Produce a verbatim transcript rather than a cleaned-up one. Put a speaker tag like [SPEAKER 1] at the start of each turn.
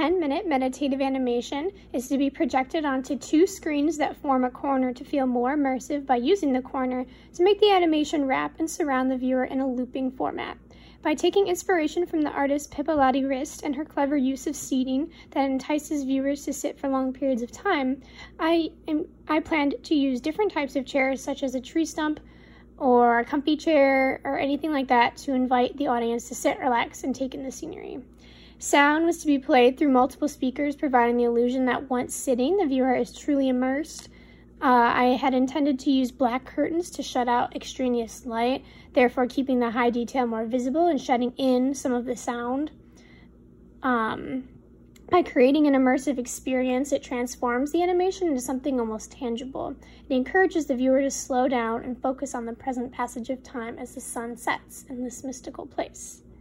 [SPEAKER 1] ten minute meditative animation is to be projected onto two screens that form a corner to feel more immersive by using the corner to make the animation wrap and surround the viewer in a looping format. By taking inspiration from the artist Pippa Lottie-Rist and her clever use of seating that entices viewers to sit for long periods of time, I, am, I planned to use different types of chairs such as a tree stump or a comfy chair or anything like that to invite the audience to sit, relax, and take in the scenery. Sound was to be played through multiple speakers, providing the illusion that once sitting, the viewer is truly immersed. Uh, I had intended to use black curtains to shut out extraneous light, therefore keeping the high detail more visible and shutting in some of the sound. Um, by creating an immersive experience, it transforms the animation into something almost tangible. It encourages the viewer to slow down and focus on the present passage of time as the sun sets in this mystical place.